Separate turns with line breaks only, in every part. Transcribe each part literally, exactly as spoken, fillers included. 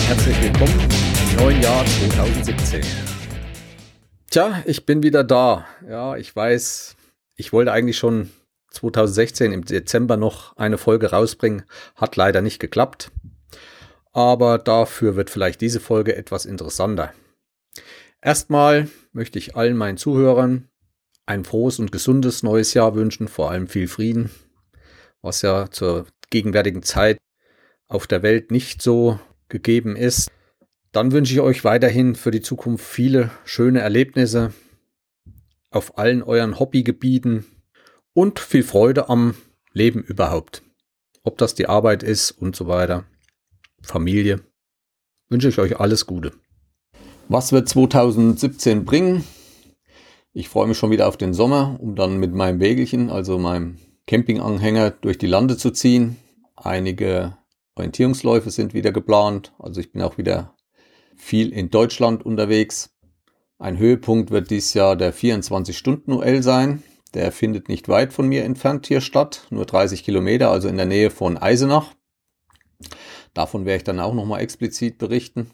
herzlich willkommen im neuen Jahr zweitausendsiebzehn. Tja, ich bin wieder da. Ja, ich weiß, ich wollte eigentlich schon zweitausendsechzehn im Dezember noch eine Folge rausbringen. Hat leider nicht geklappt. Aber dafür wird vielleicht diese Folge etwas interessanter. Erstmal möchte ich allen meinen Zuhörern ein frohes und gesundes neues Jahr wünschen, vor allem viel Frieden, was ja zur gegenwärtigen Zeit auf der Welt nicht so gegeben ist. Dann wünsche ich euch weiterhin für die Zukunft viele schöne Erlebnisse auf allen euren Hobbygebieten und viel Freude am Leben überhaupt. Ob das die Arbeit ist und so weiter, Familie, wünsche ich euch alles Gute. Was wird zweitausendsiebzehn bringen? Ich freue mich schon wieder auf den Sommer, um dann mit meinem Wägelchen, also meinem Campinganhänger, durch die Lande zu ziehen. Einige Orientierungsläufe sind wieder geplant, also ich bin auch wieder viel in Deutschland unterwegs. Ein Höhepunkt wird dieses Jahr der vierundzwanzig-Stunden-U L sein. Der findet nicht weit von mir entfernt hier statt, nur dreißig Kilometer, also in der Nähe von Eisenach. Davon werde ich dann auch nochmal explizit berichten.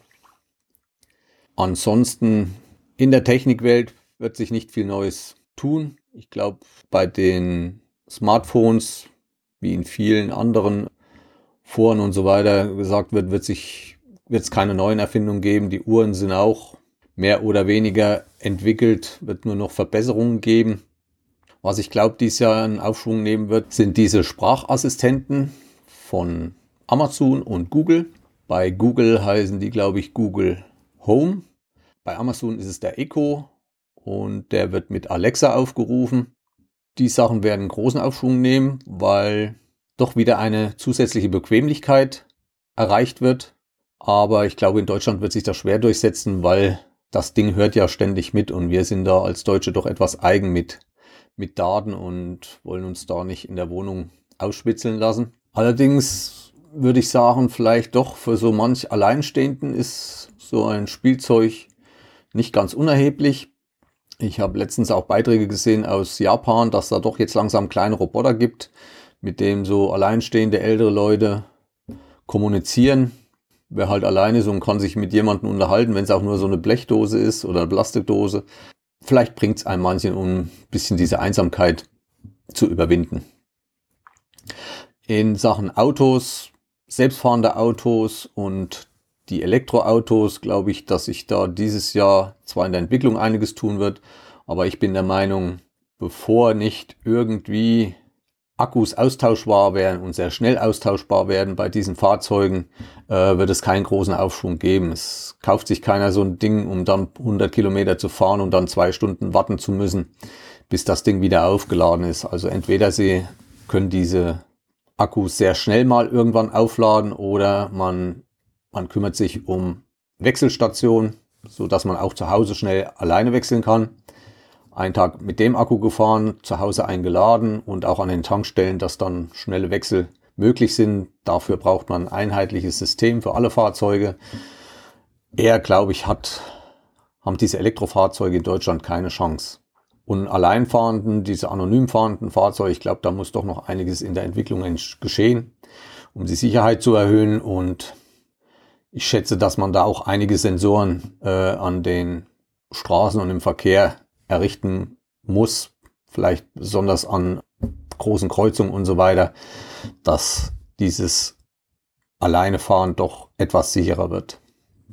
Ansonsten in der Technikwelt wird sich nicht viel Neues tun. Ich glaube, bei den Smartphones, wie in vielen anderen Foren und so weiter gesagt wird, wird sich wird es keine neuen Erfindungen geben. Die Uhren sind auch mehr oder weniger entwickelt, wird nur noch Verbesserungen geben. Was ich glaube, dieses Jahr einen Aufschwung nehmen wird, sind diese Sprachassistenten von Amazon und Google. Bei Google heißen die, glaube ich, Google Home. Bei Amazon ist es der Echo und der wird mit Alexa aufgerufen. Die Sachen werden einen großen Aufschwung nehmen, weil doch wieder eine zusätzliche Bequemlichkeit erreicht wird. Aber ich glaube, in Deutschland wird sich das schwer durchsetzen, weil das Ding hört ja ständig mit und wir sind da als Deutsche doch etwas eigen mit, mit Daten und wollen uns da nicht in der Wohnung ausschwitzeln lassen. Allerdings würde ich sagen, vielleicht doch für so manch Alleinstehenden ist so ein Spielzeug nicht ganz unerheblich. Ich habe letztens auch Beiträge gesehen aus Japan, dass da doch jetzt langsam kleine Roboter gibt, mit dem so alleinstehende ältere Leute kommunizieren. Wer halt alleine ist und kann sich mit jemandem unterhalten, wenn es auch nur so eine Blechdose ist oder eine Plastikdose. Vielleicht bringt es einem manchen, um ein bisschen diese Einsamkeit zu überwinden. In Sachen Autos, selbstfahrende Autos und die Elektroautos, glaube ich, dass sich da dieses Jahr zwar in der Entwicklung einiges tun wird, aber ich bin der Meinung, bevor nicht irgendwie Akkus austauschbar werden und sehr schnell austauschbar werden bei diesen Fahrzeugen, äh, wird es keinen großen Aufschwung geben. Es kauft sich keiner so ein Ding, um dann hundert Kilometer zu fahren und dann zwei Stunden warten zu müssen, bis das Ding wieder aufgeladen ist. Also entweder sie können diese Akkus sehr schnell mal irgendwann aufladen oder man, man kümmert sich um Wechselstationen, so dass man auch zu Hause schnell alleine wechseln kann. Einen Tag mit dem Akku gefahren, zu Hause eingeladen und auch an den Tankstellen, dass dann schnelle Wechsel möglich sind. Dafür braucht man ein einheitliches System für alle Fahrzeuge. Eher, glaube ich, hat, haben diese Elektrofahrzeuge in Deutschland keine Chance. Und alleinfahrenden, diese anonym fahrenden Fahrzeuge, ich glaube, da muss doch noch einiges in der Entwicklung geschehen, um die Sicherheit zu erhöhen. Und ich schätze, dass man da auch einige Sensoren äh, an den Straßen und im Verkehr errichten muss, vielleicht besonders an großen Kreuzungen und so weiter, dass dieses Alleinefahren doch etwas sicherer wird.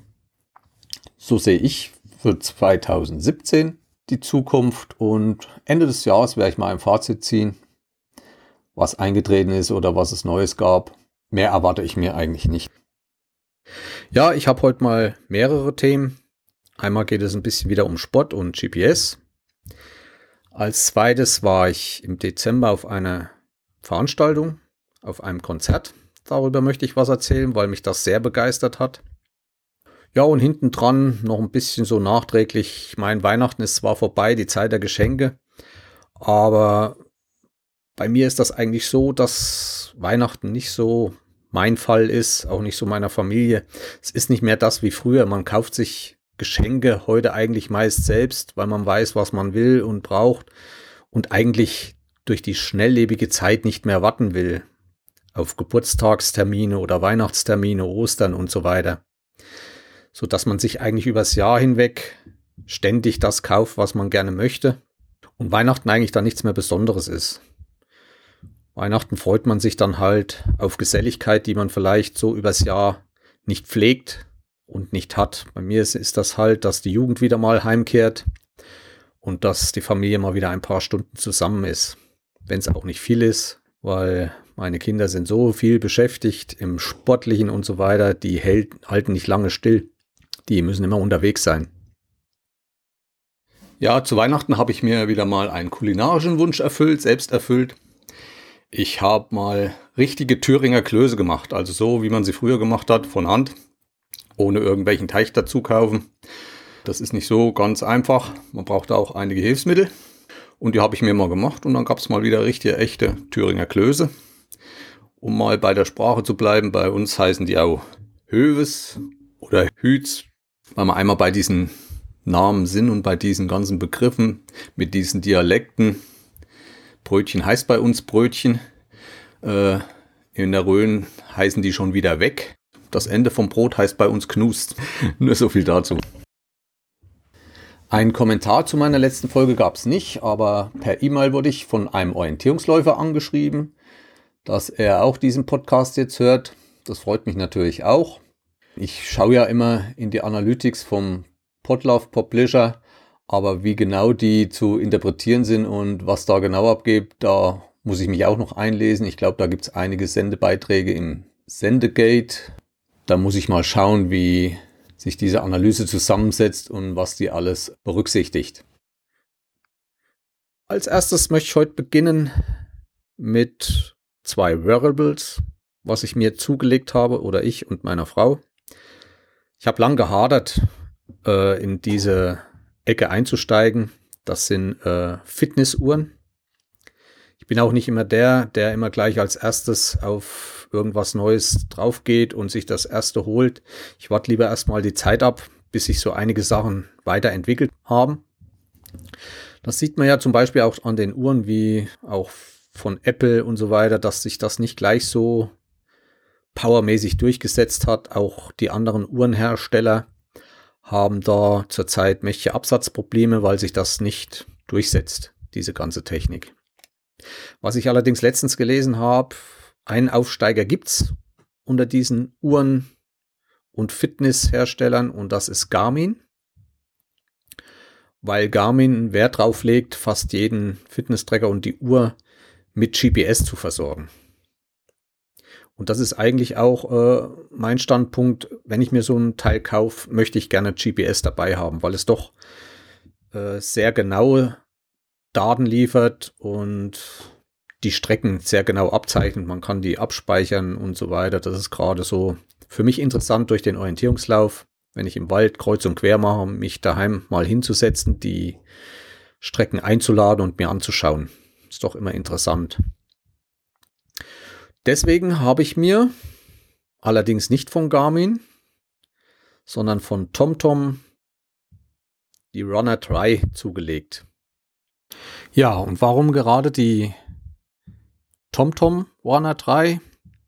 So sehe ich für zweitausendsiebzehn die Zukunft und Ende des Jahres werde ich mal ein Fazit ziehen, was eingetreten ist oder was es Neues gab. Mehr erwarte ich mir eigentlich nicht. Ja, ich habe heute mal mehrere Themen. Einmal geht es ein bisschen wieder um Sport und G P S. Als zweites war ich im Dezember auf einer Veranstaltung, auf einem Konzert. Darüber möchte ich was erzählen, weil mich das sehr begeistert hat. Ja, und hinten dran noch ein bisschen so nachträglich. Ich meine, Weihnachten ist zwar vorbei, die Zeit der Geschenke, aber bei mir ist das eigentlich so, dass Weihnachten nicht so mein Fall ist, auch nicht so meiner Familie. Es ist nicht mehr das wie früher. Man kauft sich Geschenke heute eigentlich meist selbst, weil man weiß, was man will und braucht und eigentlich durch die schnelllebige Zeit nicht mehr warten will auf Geburtstagstermine oder Weihnachtstermine, Ostern und so weiter. sodass man sich eigentlich übers Jahr hinweg ständig das kauft, was man gerne möchte und Weihnachten eigentlich dann nichts mehr Besonderes ist. Weihnachten freut man sich dann halt auf Geselligkeit, die man vielleicht so übers Jahr nicht pflegt und nicht hat. Bei mir ist, ist das halt, dass die Jugend wieder mal heimkehrt und dass die Familie mal wieder ein paar Stunden zusammen ist. Wenn es auch nicht viel ist, weil meine Kinder sind so viel beschäftigt im Sportlichen und so weiter, die hält, halten nicht lange still. Die müssen immer unterwegs sein. Ja, zu Weihnachten habe ich mir wieder mal einen kulinarischen Wunsch erfüllt, selbst erfüllt. Ich habe mal richtige Thüringer Klöße gemacht, also so, wie man sie früher gemacht hat, von Hand, ohne irgendwelchen Teig dazu kaufen. Das ist nicht so ganz einfach, man braucht auch einige Hilfsmittel. Und die habe ich mir mal gemacht und dann gab es mal wieder richtige, echte Thüringer Klöße. Um mal bei der Sprache zu bleiben, bei uns heißen die auch Höves oder Hüts, weil wir einmal bei diesen Namen sind und bei diesen ganzen Begriffen mit diesen Dialekten. Brötchen heißt bei uns Brötchen. Äh, in der Rhön heißen die schon wieder weg. Das Ende vom Brot heißt bei uns Knust. Nur so viel dazu. Einen Kommentar zu meiner letzten Folge gab es nicht, aber per E-Mail wurde ich von einem Orientierungsläufer angeschrieben, dass er auch diesen Podcast jetzt hört. Das freut mich natürlich auch. Ich schaue ja immer in die Analytics vom Podlove Publisher, aber wie genau die zu interpretieren sind und was da genau abgeht, da muss ich mich auch noch einlesen. Ich glaube, da gibt es einige Sendebeiträge im Sendegate. Da muss ich mal schauen, wie sich diese Analyse zusammensetzt und was die alles berücksichtigt. Als erstes möchte ich heute beginnen mit zwei Wearables, was ich mir zugelegt habe, oder ich und meiner Frau. Ich habe lang gehadert, äh, in diese Ecke einzusteigen. Das sind äh, Fitnessuhren. Ich bin auch nicht immer der, der immer gleich als erstes auf irgendwas Neues drauf geht und sich das erste holt. Ich warte lieber erstmal die Zeit ab, bis sich so einige Sachen weiterentwickelt haben. Das sieht man ja zum Beispiel auch an den Uhren wie auch von Apple und so weiter, dass sich das nicht gleich so powermäßig durchgesetzt hat. Auch die anderen Uhrenhersteller haben da zurzeit mächtige Absatzprobleme, weil sich das nicht durchsetzt, diese ganze Technik. Was ich allerdings letztens gelesen habe, einen Aufsteiger gibt's unter diesen Uhren- und Fitnessherstellern und das ist Garmin, weil Garmin Wert drauf legt, fast jeden Fitnesstracker und die Uhr mit G P S zu versorgen. Und das ist eigentlich auch äh, mein Standpunkt, wenn ich mir so ein Teil kaufe, möchte ich gerne G P S dabei haben, weil es doch äh, sehr genaue Daten liefert und die Strecken sehr genau abzeichnet. Man kann die abspeichern und so weiter. Das ist gerade so für mich interessant durch den Orientierungslauf, wenn ich im Wald kreuz und quer mache, mich daheim mal hinzusetzen, die Strecken einzuladen und mir anzuschauen. Ist doch immer interessant. Deswegen habe ich mir, allerdings nicht von Garmin, sondern von TomTom die Runner drei zugelegt. Ja, und warum gerade die TomTom Runner drei?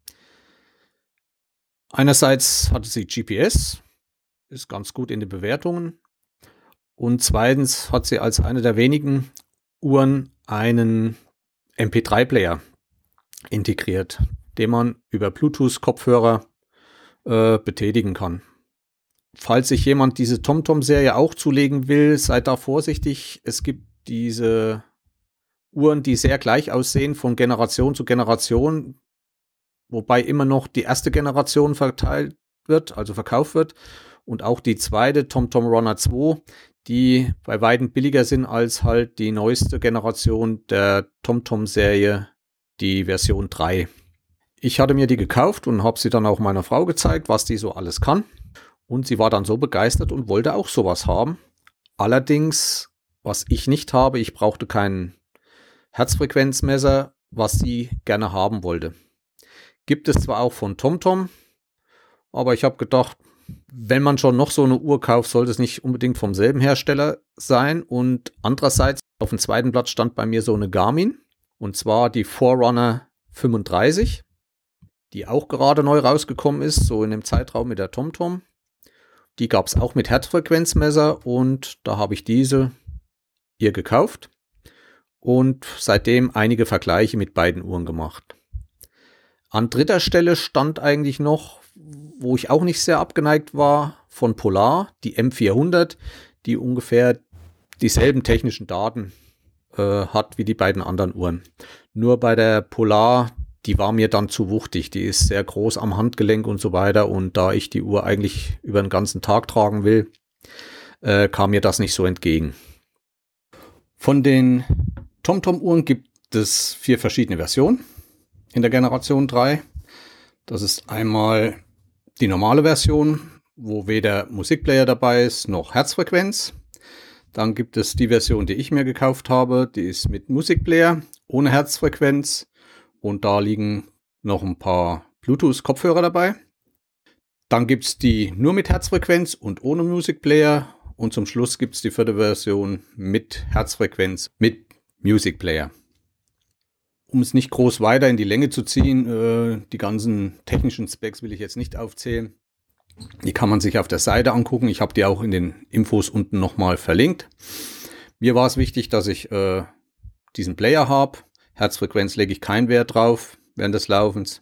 Einerseits hatte sie G P S, ist ganz gut in den Bewertungen. Und zweitens hat sie als eine der wenigen Uhren einen M P drei Player integriert, den man über Bluetooth-Kopfhörer äh, betätigen kann. Falls sich jemand diese TomTom-Serie auch zulegen will, seid da vorsichtig. Es gibt diese Uhren, die sehr gleich aussehen von Generation zu Generation, wobei immer noch die erste Generation verteilt wird, also verkauft wird, und auch die zweite TomTom Runner zwei, die bei weitem billiger sind als halt die neueste Generation der TomTom-Serie, die Version drei. Ich hatte mir die gekauft und habe sie dann auch meiner Frau gezeigt, was die so alles kann. Und sie war dann so begeistert und wollte auch sowas haben. Allerdings, was ich nicht habe, ich brauchte kein Herzfrequenzmesser, was sie gerne haben wollte. Gibt es zwar auch von TomTom, aber ich habe gedacht, wenn man schon noch so eine Uhr kauft, sollte es nicht unbedingt vom selben Hersteller sein. Und andererseits, auf dem zweiten Blatt stand bei mir so eine Garmin. Und zwar die Forerunner fünfunddreißig, die auch gerade neu rausgekommen ist, so in dem Zeitraum mit der TomTom. Die gab es auch mit Herzfrequenzmesser und da habe ich diese ihr gekauft und seitdem einige Vergleiche mit beiden Uhren gemacht. An dritter Stelle stand eigentlich noch, wo ich auch nicht sehr abgeneigt war, von Polar, die M vierhundert, die ungefähr dieselben technischen Daten äh, hat wie die beiden anderen Uhren. Nur bei der Polar, die war mir dann zu wuchtig. Die ist sehr groß am Handgelenk und so weiter. Und da ich die Uhr eigentlich über den ganzen Tag tragen will, äh, kam mir das nicht so entgegen. Von den TomTom-Uhren gibt es vier verschiedene Versionen in der Generation drei. Das ist einmal die normale Version, wo weder Musikplayer dabei ist noch Herzfrequenz. Dann gibt es die Version, die ich mir gekauft habe. Die ist mit Musikplayer, ohne Herzfrequenz. Und da liegen noch ein paar Bluetooth-Kopfhörer dabei. Dann gibt es die nur mit Herzfrequenz und ohne Musikplayer. Und zum Schluss gibt es die vierte Version mit Herzfrequenz, mit Musikplayer. Um es nicht groß weiter in die Länge zu ziehen, äh, die ganzen technischen Specs will ich jetzt nicht aufzählen. Die kann man sich auf der Seite angucken. Ich habe die auch in den Infos unten nochmal verlinkt. Mir war es wichtig, dass ich äh, diesen Player habe. Herzfrequenz lege ich keinen Wert drauf während des Laufens.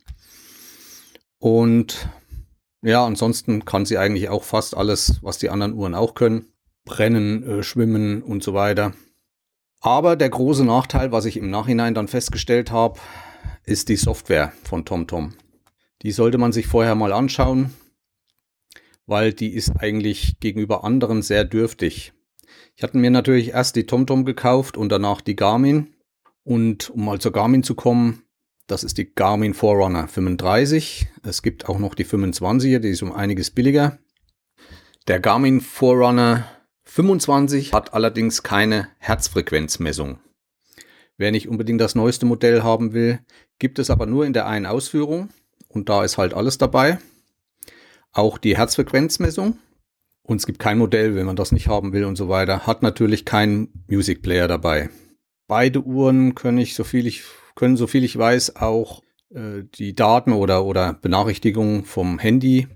Und ja, ansonsten kann sie eigentlich auch fast alles, was die anderen Uhren auch können. Brennen, äh, schwimmen und so weiter. Aber der große Nachteil, was ich im Nachhinein dann festgestellt habe, ist die Software von TomTom. Die sollte man sich vorher mal anschauen, weil die ist eigentlich gegenüber anderen sehr dürftig. Ich hatte mir natürlich erst die TomTom gekauft und danach die Garmin. Und um mal zur Garmin zu kommen, das ist die Garmin Forerunner fünfunddreißig. Es gibt auch noch die fünfundzwanziger, die ist um einiges billiger. Der Garmin Forerunner fünfundzwanzig hat allerdings keine Herzfrequenzmessung. Wer nicht unbedingt das neueste Modell haben will, gibt es aber nur in der einen Ausführung und da ist halt alles dabei. Auch die Herzfrequenzmessung und es gibt kein Modell, wenn man das nicht haben will und so weiter, hat natürlich keinen Music Player dabei. Beide Uhren können, ich, so viel ich, können so viel ich weiß, auch äh, die Daten oder, oder Benachrichtigungen vom Handy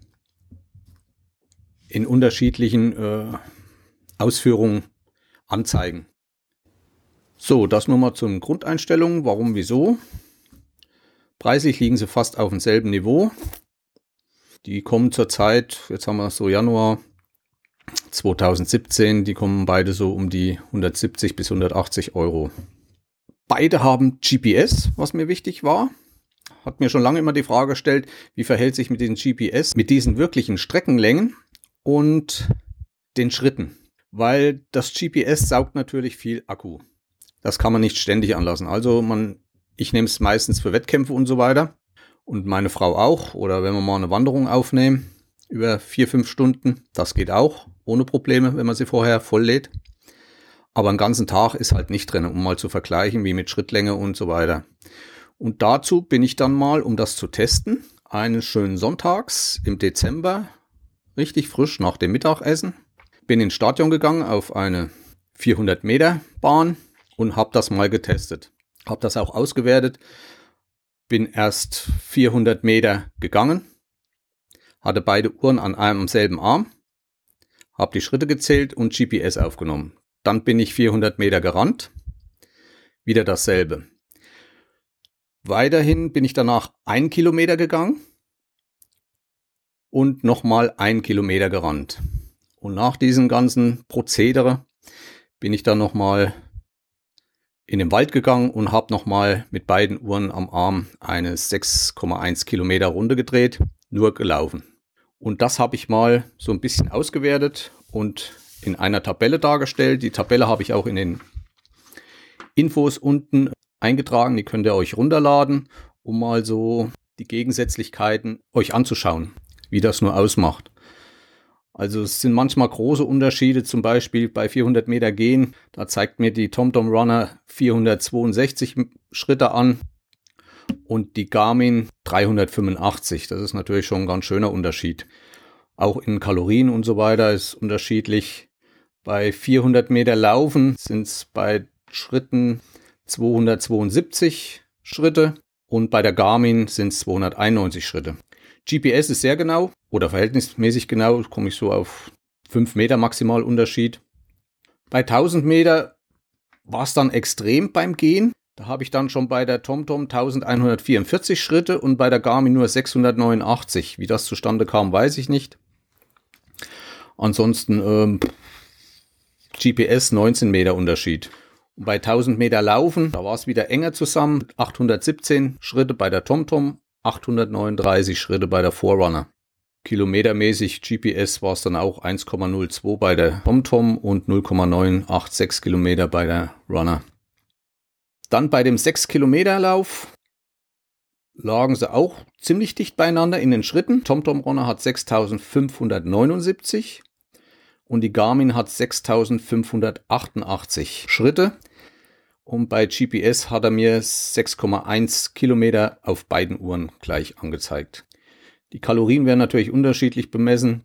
in unterschiedlichen äh, Ausführungen anzeigen. So, das nur mal zum Grundeinstellungen. Warum, wieso? Preislich liegen sie fast auf demselben Niveau. Die kommen zurzeit, jetzt haben wir so Januar zweitausendsiebzehn, die kommen beide so um die hundertsiebzig bis hundertachtzig Euro. Beide haben G P S, was mir wichtig war. Hat mir schon lange immer die Frage gestellt, wie verhält sich mit diesen G P S, mit diesen wirklichen Streckenlängen und den Schritten. Weil das G P S saugt natürlich viel Akku. Das kann man nicht ständig anlassen. Also man, ich nehme es meistens für Wettkämpfe und so weiter. Und meine Frau auch. Oder wenn wir mal eine Wanderung aufnehmen, über vier, fünf Stunden. Das geht auch, ohne Probleme, wenn man sie vorher voll lädt. Aber einen ganzen Tag ist halt nicht drin, um mal zu vergleichen, wie mit Schrittlänge und so weiter. Und dazu bin ich dann mal, um das zu testen, eines schönen Sonntags im Dezember, richtig frisch nach dem Mittagessen, bin ins Stadion gegangen auf eine vierhundert Meter Bahn und habe das mal getestet. Habe das auch ausgewertet. Bin erst vierhundert Meter gegangen, hatte beide Uhren an einem selben Arm, habe die Schritte gezählt und G P S aufgenommen. Dann bin ich vierhundert Meter gerannt, wieder dasselbe. Weiterhin bin ich danach einen Kilometer gegangen und nochmal einen Kilometer gerannt. Und nach diesem ganzen Prozedere bin ich dann nochmal in den Wald gegangen und habe nochmal mit beiden Uhren am Arm eine sechs Komma eins Kilometer Runde gedreht, nur gelaufen. Und das habe ich mal so ein bisschen ausgewertet und in einer Tabelle dargestellt. Die Tabelle habe ich auch in den Infos unten eingetragen. Die könnt ihr euch runterladen, um mal so die Gegensätzlichkeiten euch anzuschauen, wie das nur ausmacht. Also es sind manchmal große Unterschiede, zum Beispiel bei vierhundert Meter gehen, da zeigt mir die TomTom Runner vierhundertzweiundsechzig Schritte an und die Garmin dreihundertfünfundachtzig. Das ist natürlich schon ein ganz schöner Unterschied. Auch in Kalorien und so weiter ist unterschiedlich. Bei vierhundert Meter Laufen sind es bei Schritten zweihundertzweiundsiebzig Schritte und bei der Garmin sind es zweihunderteinundneunzig Schritte. G P S ist sehr genau oder verhältnismäßig genau, komme ich so auf fünf Meter maximal Unterschied. Bei tausend Meter war es dann extrem beim Gehen. Da habe ich dann schon bei der TomTom elfhundertvierundvierzig Schritte und bei der Garmin nur sechshundertneunundachtzig. Wie das zustande kam, weiß ich nicht. Ansonsten ähm, G P S neunzehn Meter Unterschied. Und bei tausend Meter Laufen, da war es wieder enger zusammen. achthundertsiebzehn Schritte bei der TomTom, achthundertneununddreißig Schritte bei der Forerunner. Kilometermäßig G P S war es dann auch eins Komma null zwei bei der TomTom und null Komma neun acht sechs Kilometer bei der Runner. Dann bei dem sechs Kilometer Lauf lagen sie auch ziemlich dicht beieinander in den Schritten. TomTom Runner hat sechstausendfünfhundertneunundsiebzig und die Garmin hat sechstausendfünfhundertachtundachtzig Schritte. Und bei G P S hat er mir sechs Komma eins Kilometer auf beiden Uhren gleich angezeigt. Die Kalorien werden natürlich unterschiedlich bemessen,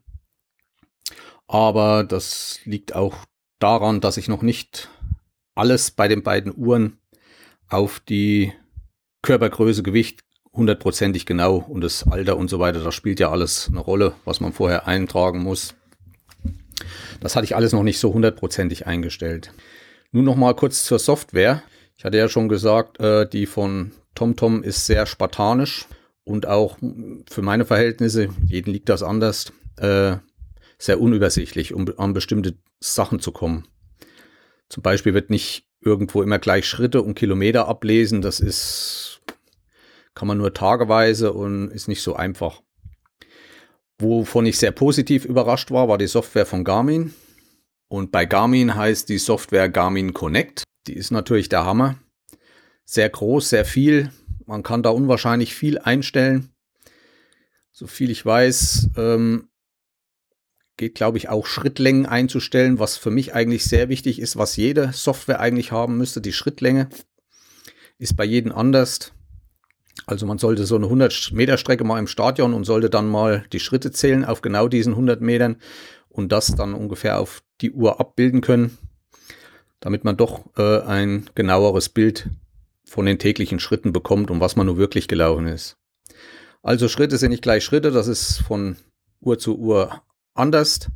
aber das liegt auch daran, dass ich noch nicht alles bei den beiden Uhren auf die Körpergröße, Gewicht hundertprozentig genau und das Alter und so weiter, das spielt ja alles eine Rolle, was man vorher eintragen muss. Das hatte ich alles noch nicht so hundertprozentig eingestellt. Nun noch mal kurz zur Software. Ich hatte ja schon gesagt, äh, die von TomTom ist sehr spartanisch und auch für meine Verhältnisse, jeden liegt das anders, äh, sehr unübersichtlich, um an bestimmte Sachen zu kommen. Zum Beispiel wird nicht irgendwo immer gleich Schritte und Kilometer ablesen. Das ist, kann man nur tageweise und ist nicht so einfach. Wovon ich sehr positiv überrascht war, war die Software von Garmin. Und bei Garmin heißt die Software Garmin Connect. Die ist natürlich der Hammer. Sehr groß, sehr viel. Man kann da unwahrscheinlich viel einstellen. So viel ich weiß, ähm, geht, glaube ich, auch Schrittlängen einzustellen, was für mich eigentlich sehr wichtig ist, was jede Software eigentlich haben müsste. Die Schrittlänge ist bei jedem anders. Also man sollte so eine hundert Meter Strecke mal im Stadion und sollte dann mal die Schritte zählen auf genau diesen hundert Metern und das dann ungefähr auf die Uhr abbilden können, damit man doch äh, ein genaueres Bild von den täglichen Schritten bekommt und was man nur wirklich gelaufen ist. Also Schritte sind nicht gleich Schritte, das ist von Uhr zu Uhr anders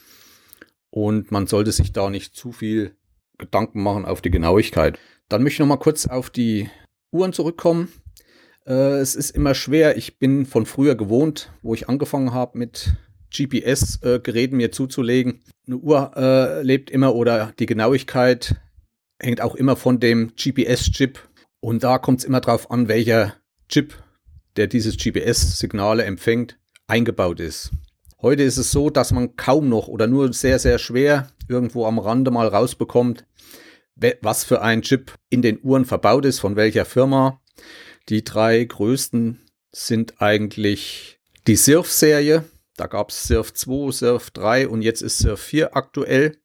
und man sollte sich da nicht zu viel Gedanken machen auf die Genauigkeit. Dann möchte ich noch mal kurz auf die Uhren zurückkommen. Äh, es ist immer schwer, ich bin von früher gewohnt, wo ich angefangen habe mit G P S-Geräten äh, mir zuzulegen. Eine Uhr äh, lebt immer oder die Genauigkeit hängt auch immer von dem G P S-Chip und da kommt es immer drauf an, welcher Chip, der dieses G P S-Signale empfängt, eingebaut ist. Heute ist es so, dass man kaum noch oder nur sehr, sehr schwer irgendwo am Rande mal rausbekommt, was für ein Chip in den Uhren verbaut ist, von welcher Firma. Die drei größten sind eigentlich die Sirf-Serie. Da gab es Sirf zwei, Sirf drei und jetzt ist Sirf vier aktuell.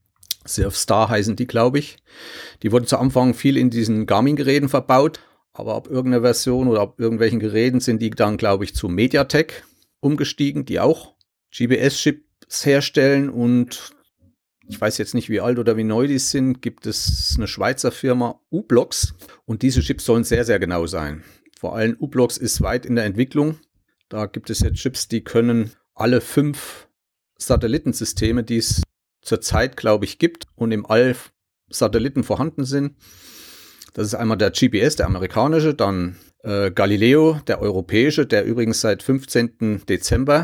Sirf Star heißen die, glaube ich. Die wurden zu Anfang viel in diesen Garmin-Geräten verbaut, aber ab irgendeiner Version oder ab irgendwelchen Geräten sind die dann, glaube ich, zu MediaTek umgestiegen, die auch G P S-Chips herstellen und ich weiß jetzt nicht, wie alt oder wie neu die sind, gibt es eine Schweizer Firma u-blox und diese Chips sollen sehr, sehr genau sein. Vor allem u-blox ist weit in der Entwicklung. Da gibt es jetzt Chips, die können alle fünf Satellitensysteme, die es zurzeit, glaube ich, gibt und im All Satelliten vorhanden sind. Das ist einmal der G P S, der amerikanische, dann äh, Galileo, der europäische, der übrigens seit fünfzehnten Dezember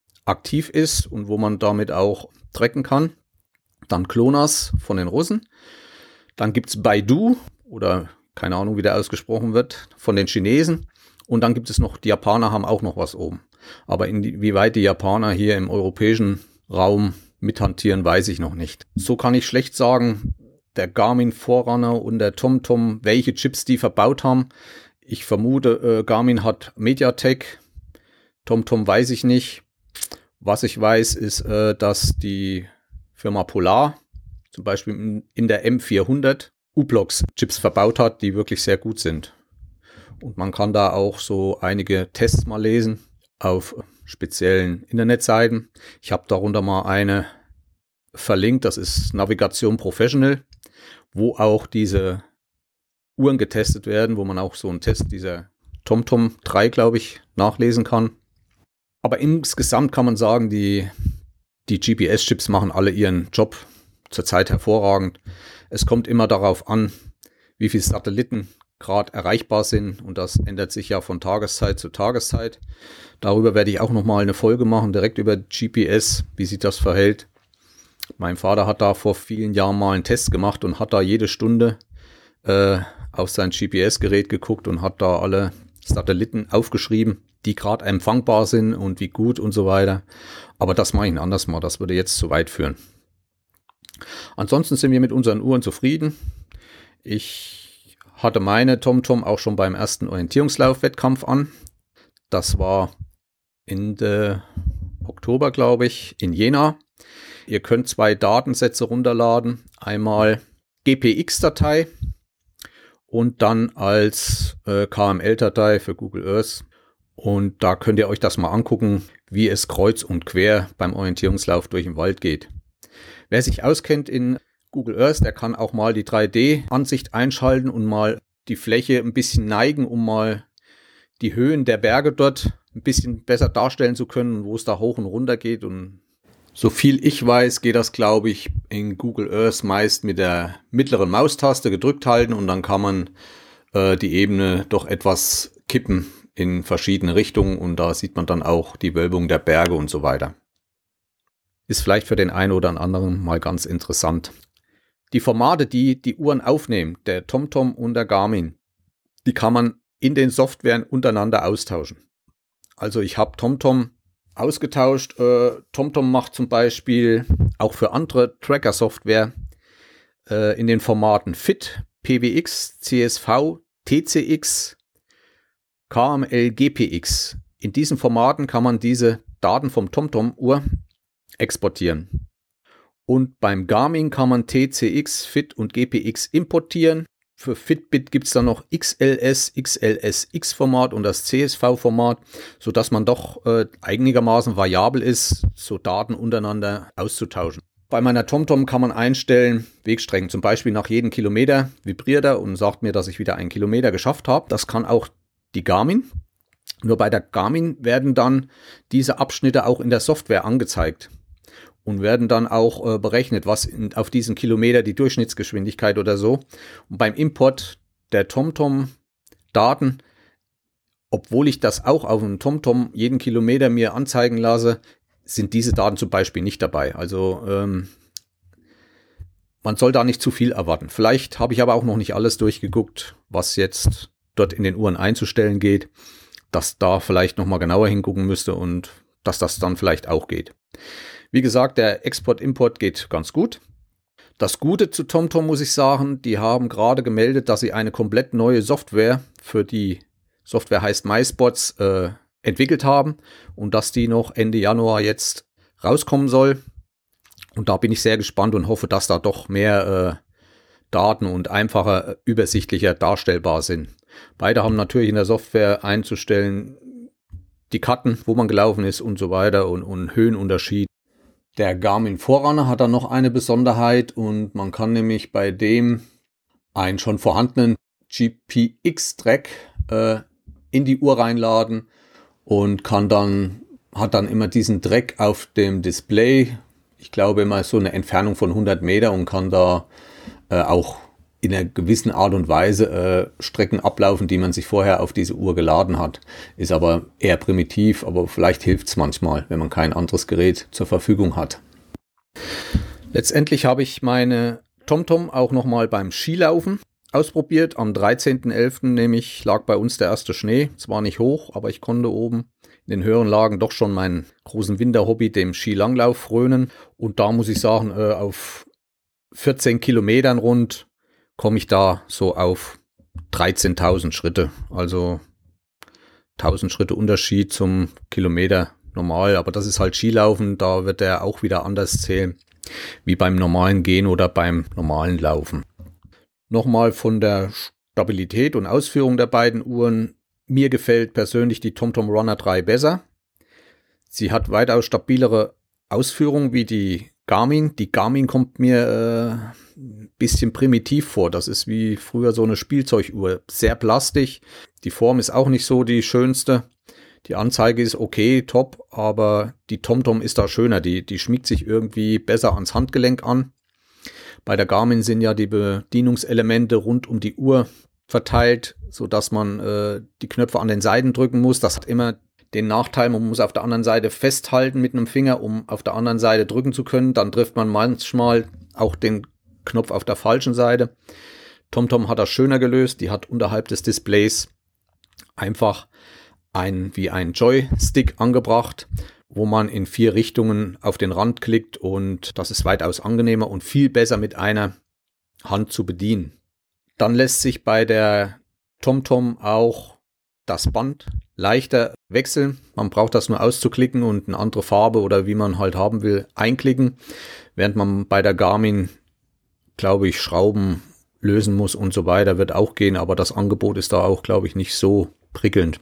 aktiv ist und wo man damit auch tracken kann. Dann GLONASS von den Russen. Dann gibt es Baidu oder keine Ahnung, wie der ausgesprochen wird, von den Chinesen. Und dann gibt es noch, die Japaner haben auch noch was oben. Aber inwieweit die Japaner hier im europäischen Raum mithantieren, weiß ich noch nicht. So kann ich schlecht sagen, der Garmin Forerunner und der TomTom, welche Chips die verbaut haben. Ich vermute, äh, Garmin hat MediaTek, TomTom weiß ich nicht. Was ich weiß, ist, äh, dass die Firma Polar zum Beispiel in der M vierhundert u-blox Chips verbaut hat, die wirklich sehr gut sind. Und man kann da auch so einige Tests mal lesen auf speziellen Internetseiten. Ich habe darunter mal eine verlinkt, das ist Navigation Professional, wo auch diese Uhren getestet werden, wo man auch so einen Test dieser TomTom drei, glaube ich, nachlesen kann. Aber insgesamt kann man sagen, die, die G P S-Chips machen alle ihren Job zurzeit hervorragend. Es kommt immer darauf an, wie viele Satelliten gerade erreichbar sind, und das ändert sich ja von Tageszeit zu Tageszeit. Darüber werde ich auch nochmal eine Folge machen, direkt über G P S, wie sich das verhält. Mein Vater hat da vor vielen Jahren mal einen Test gemacht und hat da jede Stunde äh, auf sein G P S-Gerät geguckt und hat da alle Satelliten aufgeschrieben, die gerade empfangbar sind und wie gut und so weiter. Aber das mache ich ein anderes Mal, das würde jetzt zu weit führen. Ansonsten sind wir mit unseren Uhren zufrieden. Ich hatte meine TomTom auch schon beim ersten Orientierungslauf-Wettkampf an. Das war Ende Oktober, glaube ich, in Jena. Ihr könnt zwei Datensätze runterladen. Einmal G P X-Datei und dann als äh, K M L-Datei für Google Earth. Und da könnt ihr euch das mal angucken, wie es kreuz und quer beim Orientierungslauf durch den Wald geht. Wer sich auskennt in Google Earth, der kann auch mal die drei D-Ansicht einschalten und mal die Fläche ein bisschen neigen, um mal die Höhen der Berge dort ein bisschen besser darstellen zu können, wo es da hoch und runter geht. Und so viel ich weiß, geht das, glaube ich, in Google Earth meist mit der mittleren Maustaste gedrückt halten und dann kann man äh, die Ebene doch etwas kippen in verschiedene Richtungen und da sieht man dann auch die Wölbung der Berge und so weiter. Ist vielleicht für den einen oder anderen mal ganz interessant. Die Formate, die die Uhren aufnehmen, der TomTom und der Garmin, die kann man in den Softwaren untereinander austauschen. Also ich habe TomTom ausgetauscht. Äh, TomTom macht zum Beispiel auch für andere Tracker-Software äh, in den Formaten F I T, P W X, C S V, T C X, K M L, G P X. In diesen Formaten kann man diese Daten vom TomTom-Uhr exportieren. Und beim Garmin kann man T C X, F I T und G P X importieren. Für Fitbit gibt es dann noch X L S, X L S X-Format und das C S V-Format, sodass man doch äh, einigermaßen variabel ist, so Daten untereinander auszutauschen. Bei meiner TomTom kann man einstellen, Wegstrecken, zum Beispiel nach jedem Kilometer vibriert er und sagt mir, dass ich wieder einen Kilometer geschafft habe. Das kann auch die Garmin. Nur bei der Garmin werden dann diese Abschnitte auch in der Software angezeigt und werden dann auch äh, berechnet, was in, auf diesen Kilometer die Durchschnittsgeschwindigkeit oder so. Und beim Import der TomTom-Daten, obwohl ich das auch auf dem TomTom jeden Kilometer mir anzeigen lasse, sind diese Daten zum Beispiel nicht dabei. Also ähm, man soll da nicht zu viel erwarten. Vielleicht habe ich aber auch noch nicht alles durchgeguckt, was jetzt dort in den Uhren einzustellen geht, dass da vielleicht nochmal genauer hingucken müsste und dass das dann vielleicht auch geht. Wie gesagt, der Export-Import geht ganz gut. Das Gute zu TomTom muss ich sagen, die haben gerade gemeldet, dass sie eine komplett neue Software für die Software heißt MySpots äh, entwickelt haben und dass die noch Ende Januar jetzt rauskommen soll. Und da bin ich sehr gespannt und hoffe, dass da doch mehr äh, Daten und einfacher, äh, übersichtlicher darstellbar sind. Beide haben natürlich in der Software einzustellen die Karten, wo man gelaufen ist und so weiter und, und Höhenunterschied. Der Garmin Forerunner hat dann noch eine Besonderheit und man kann nämlich bei dem einen schon vorhandenen G P X-Track äh, in die Uhr reinladen und kann dann, hat dann immer diesen Track auf dem Display, ich glaube immer so eine Entfernung von hundert Meter und kann da äh, auch in einer gewissen Art und Weise äh, Strecken ablaufen, die man sich vorher auf diese Uhr geladen hat. Ist aber eher primitiv, aber vielleicht hilft es manchmal, wenn man kein anderes Gerät zur Verfügung hat. Letztendlich habe ich meine TomTom auch nochmal beim Skilaufen ausprobiert. Am dreizehnten elften nämlich lag bei uns der erste Schnee. Zwar nicht hoch, aber ich konnte oben in den höheren Lagen doch schon meinen großen Winterhobby, dem Skilanglauf, frönen. Und da muss ich sagen, äh, auf vierzehn Kilometern rund komme ich da so auf dreizehntausend Schritte. Also tausend Schritte Unterschied zum Kilometer normal. Aber das ist halt Skilaufen, da wird der auch wieder anders zählen, wie beim normalen Gehen oder beim normalen Laufen. Nochmal von der Stabilität und Ausführung der beiden Uhren. Mir gefällt persönlich die TomTom Runner drei besser. Sie hat weitaus stabilere Ausführung wie die Garmin. Die Garmin kommt mir äh, ein bisschen primitiv vor. Das ist wie früher so eine Spielzeuguhr. Sehr plastisch. Die Form ist auch nicht so die schönste. Die Anzeige ist okay, top, aber die TomTom ist da schöner. Die, die schmiegt sich irgendwie besser ans Handgelenk an. Bei der Garmin sind ja die Bedienungselemente rund um die Uhr verteilt, sodass man äh, die Knöpfe an den Seiten drücken muss. Das hat immer den Nachteil, man muss auf der anderen Seite festhalten mit einem Finger, um auf der anderen Seite drücken zu können. Dann trifft man manchmal auch den Knopf auf der falschen Seite. TomTom hat das schöner gelöst. Die hat unterhalb des Displays einfach ein, wie ein Joystick angebracht, wo man in vier Richtungen auf den Rand klickt, und das ist weitaus angenehmer und viel besser mit einer Hand zu bedienen. Dann lässt sich bei der TomTom auch das Band leichter wechseln. Man braucht das nur auszuklicken und eine andere Farbe oder wie man halt haben will einklicken, während man bei der Garmin, glaube ich, Schrauben lösen muss und so weiter, wird auch gehen, aber das Angebot ist da auch, glaube ich, nicht so prickelnd.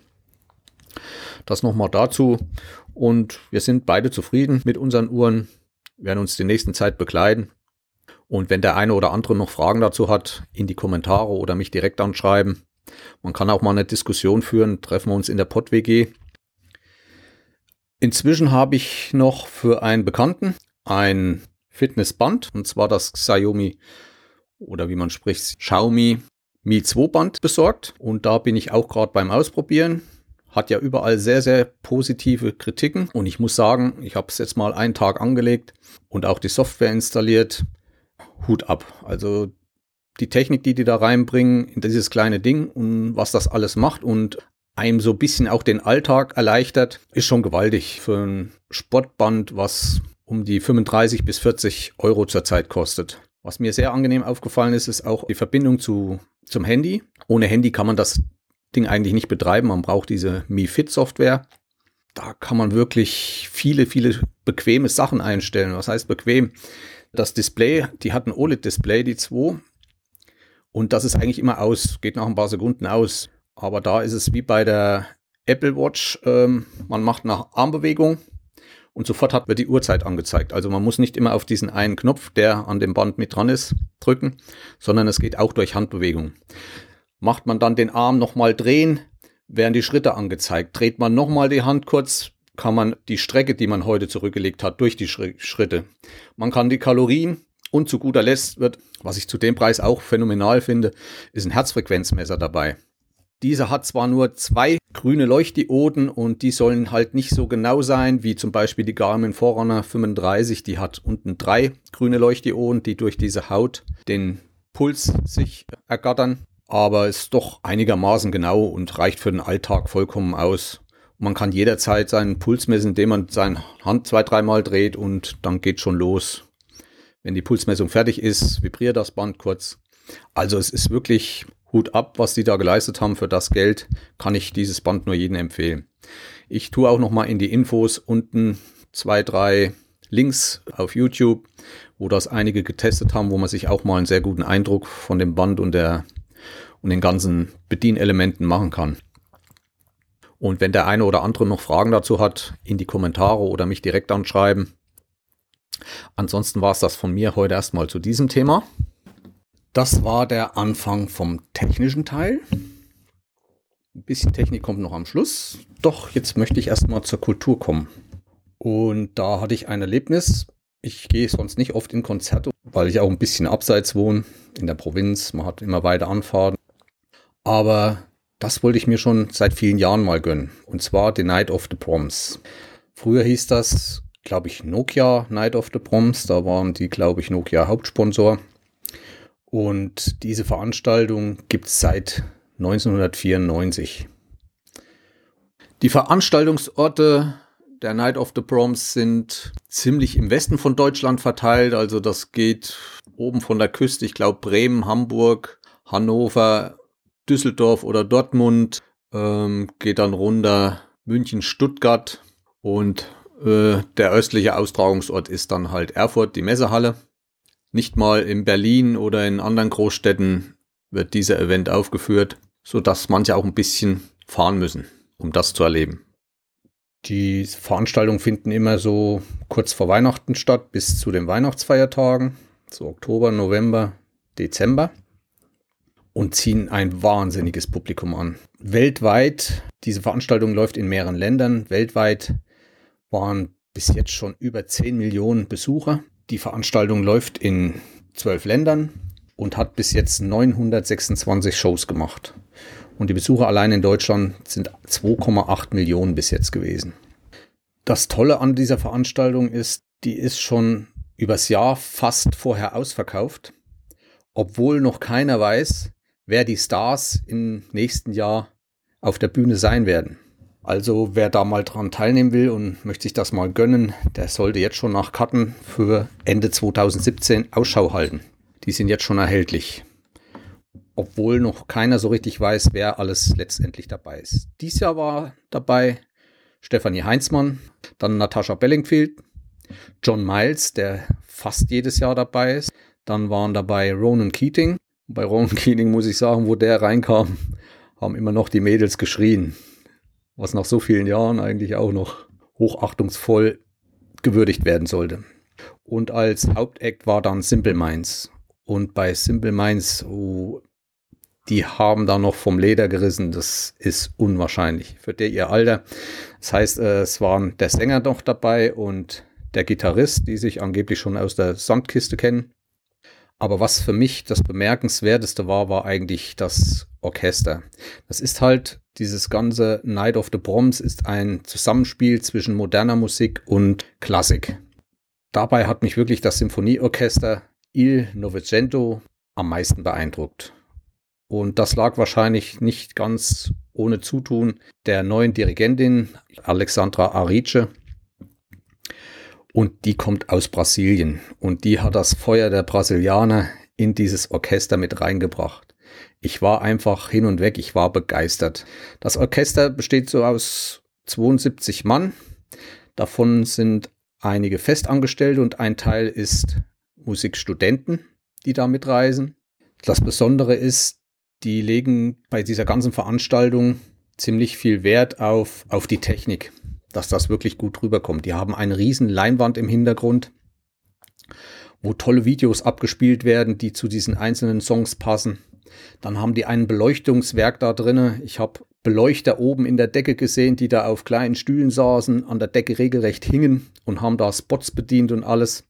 Das nochmal dazu, und wir sind beide zufrieden mit unseren Uhren, werden uns die nächsten Zeit begleiten, und wenn der eine oder andere noch Fragen dazu hat, in die Kommentare oder mich direkt anschreiben. Man kann auch mal eine Diskussion führen, treffen wir uns in der Pod W G. Inzwischen habe ich noch für einen Bekannten ein Fitnessband, und zwar das Xiaomi, oder wie man spricht, Xiaomi Mi zwei Band besorgt, und da bin ich auch gerade beim Ausprobieren. Hat ja überall sehr, sehr positive Kritiken, und ich muss sagen, ich habe es jetzt mal einen Tag angelegt und auch die Software installiert. Hut ab. Also die Technik, die die da reinbringen in dieses kleine Ding und was das alles macht und einem so ein bisschen auch den Alltag erleichtert, ist schon gewaltig für ein Sportband, was um die fünfunddreißig bis vierzig Euro zurzeit kostet. Was mir sehr angenehm aufgefallen ist, ist auch die Verbindung zu, zum Handy. Ohne Handy kann man das Ding eigentlich nicht betreiben. Man braucht diese Mi Fit Software. Da kann man wirklich viele, viele bequeme Sachen einstellen. Was heißt bequem? Das Display, die hat ein O L E D-Display, die zwei. Und das ist eigentlich immer aus, geht nach ein paar Sekunden aus. Aber da ist es wie bei der Apple Watch. Ähm, man macht eine Armbewegung und sofort hat, wird die Uhrzeit angezeigt. Also man muss nicht immer auf diesen einen Knopf, der an dem Band mit dran ist, drücken, sondern es geht auch durch Handbewegung. Macht man dann den Arm nochmal drehen, werden die Schritte angezeigt. Dreht man nochmal die Hand kurz, kann man die Strecke, die man heute zurückgelegt hat, durch die Schritte. Man kann die Kalorien, und zu guter Letzt wird, was ich zu dem Preis auch phänomenal finde, ist ein Herzfrequenzmesser dabei. Dieser hat zwar nur zwei grüne Leuchtdioden, und die sollen halt nicht so genau sein wie zum Beispiel die Garmin Forerunner fünfunddreißig. Die hat unten drei grüne Leuchtdioden, die durch diese Haut den Puls sich ergattern. Aber ist doch einigermaßen genau und reicht für den Alltag vollkommen aus. Man kann jederzeit seinen Puls messen, indem man seine Hand zwei, dreimal dreht, und dann geht schon los. Wenn die Pulsmessung fertig ist, vibriert das Band kurz. Also es ist wirklich Hut ab, was die da geleistet haben. Für das Geld kann ich dieses Band nur jedem empfehlen. Ich tue auch nochmal in die Infos unten zwei, drei Links auf YouTube, wo das einige getestet haben, wo man sich auch mal einen sehr guten Eindruck von dem Band und der und den ganzen Bedienelementen machen kann. Und wenn der eine oder andere noch Fragen dazu hat, in die Kommentare oder mich direkt anschreiben. Ansonsten war es das von mir heute erstmal zu diesem Thema. Das war der Anfang vom technischen Teil. Ein bisschen Technik kommt noch am Schluss. Doch jetzt möchte ich erstmal zur Kultur kommen. Und da hatte ich ein Erlebnis. Ich gehe sonst nicht oft in Konzerte, weil ich auch ein bisschen abseits wohne, in der Provinz. Man hat immer weite Anfahrten. Aber das wollte ich mir schon seit vielen Jahren mal gönnen. Und zwar die Night of the Proms. Früher hieß das, glaube ich, Nokia Night of the Proms. Da waren die, glaube ich, Nokia Hauptsponsor. Und diese Veranstaltung gibt es seit neunzehnhundertvierundneunzig. Die Veranstaltungsorte der Night of the Proms sind ziemlich im Westen von Deutschland verteilt. Also das geht oben von der Küste, ich glaube Bremen, Hamburg, Hannover, Düsseldorf oder Dortmund, ähm, geht dann runter München, Stuttgart, und äh, der östliche Austragungsort ist dann halt Erfurt, die Messehalle. Nicht mal in Berlin oder in anderen Großstädten wird dieser Event aufgeführt, sodass manche auch ein bisschen fahren müssen, um das zu erleben. Die Veranstaltungen finden immer so kurz vor Weihnachten statt, bis zu den Weihnachtsfeiertagen, so Oktober, November, Dezember. und ziehen ein wahnsinniges Publikum an. Weltweit, diese Veranstaltung läuft in mehreren Ländern, weltweit waren bis jetzt schon über zehn Millionen Besucher. Die Veranstaltung läuft in zwölf Ländern und hat bis jetzt neunhundertsechsundzwanzig Shows gemacht. Und die Besucher allein in Deutschland sind zwei Komma acht Millionen bis jetzt gewesen. Das Tolle an dieser Veranstaltung ist, die ist schon übers Jahr fast vorher ausverkauft, obwohl noch keiner weiß, wer die Stars im nächsten Jahr auf der Bühne sein werden. Also wer da mal dran teilnehmen will und möchte sich das mal gönnen, der sollte jetzt schon nach Karten für Ende zweitausendsiebzehn Ausschau halten. Die sind jetzt schon erhältlich, obwohl noch keiner so richtig weiß, wer alles letztendlich dabei ist. Dieses Jahr war dabei Stefanie Heinzmann, dann Natasha Bellingfield, John Miles, der fast jedes Jahr dabei ist. Dann waren dabei Ronan Keating. Bei Ronan Keating muss ich sagen, wo der reinkam, haben immer noch die Mädels geschrien. Was nach so vielen Jahren eigentlich auch noch hochachtungsvoll gewürdigt werden sollte. Und als Hauptakt war dann Simple Minds. Und bei Simple Minds, oh, die haben da noch vom Leder gerissen. Das ist unwahrscheinlich für der ihr Alter. Das heißt, es waren der Sänger noch dabei und der Gitarrist, die sich angeblich schon aus der Sandkiste kennen. Aber was für mich das Bemerkenswerteste war, war eigentlich das Orchester. Das ist halt, dieses ganze Night of the Proms ist ein Zusammenspiel zwischen moderner Musik und Klassik. Dabei hat mich wirklich das Symphonieorchester Il Novecento am meisten beeindruckt. Und das lag wahrscheinlich nicht ganz ohne Zutun der neuen Dirigentin Alexandra Arice. Und die kommt aus Brasilien und die hat das Feuer der Brasilianer in dieses Orchester mit reingebracht. Ich war einfach hin und weg, ich war begeistert. Das Orchester besteht so aus zweiundsiebzig Mann. Davon sind einige Festangestellte und ein Teil ist Musikstudenten, die da mitreisen. Das Besondere ist, die legen bei dieser ganzen Veranstaltung ziemlich viel Wert auf, auf die Technik, dass das wirklich gut rüberkommt. Die haben eine riesen Leinwand im Hintergrund, wo tolle Videos abgespielt werden, die zu diesen einzelnen Songs passen. Dann haben die ein Beleuchtungswerk da drin. Ich habe Beleuchter oben in der Decke gesehen, die da auf kleinen Stühlen saßen, an der Decke regelrecht hingen und haben da Spots bedient und alles.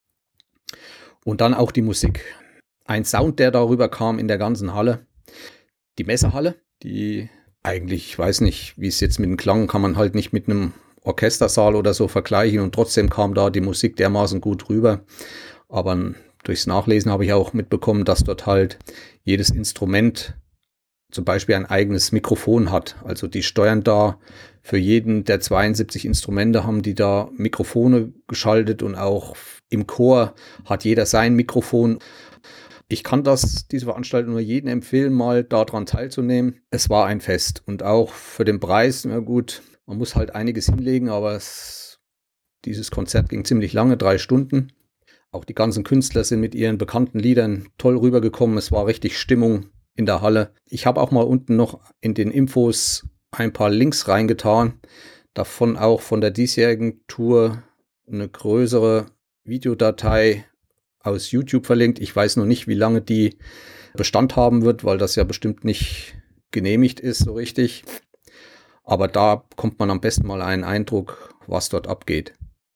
Und dann auch die Musik. Ein Sound, der darüber kam in der ganzen Halle. Die Messehalle, die eigentlich, ich weiß nicht, wie es jetzt mit dem Klang, kann man halt nicht mit einem Orchestersaal oder so vergleichen und trotzdem kam da die Musik dermaßen gut rüber. Aber durchs Nachlesen habe ich auch mitbekommen, dass dort halt jedes Instrument zum Beispiel ein eigenes Mikrofon hat. Also die steuern da für jeden der zweiundsiebzig Instrumente, haben die da Mikrofone geschaltet und auch im Chor hat jeder sein Mikrofon. Ich kann das, diese Veranstaltung nur jedem empfehlen, mal daran teilzunehmen. Es war ein Fest und auch für den Preis, na gut, man muss halt einiges hinlegen, aber es, dieses Konzert ging ziemlich lange, drei Stunden. Auch die ganzen Künstler sind mit ihren bekannten Liedern toll rübergekommen. Es war richtig Stimmung in der Halle. Ich habe auch mal unten noch in den Infos ein paar Links reingetan. Davon auch von der diesjährigen Tour eine größere Videodatei aus YouTube verlinkt. Ich weiß noch nicht, wie lange die Bestand haben wird, weil das ja bestimmt nicht genehmigt ist so richtig. Aber da bekommt man am besten mal einen Eindruck, was dort abgeht.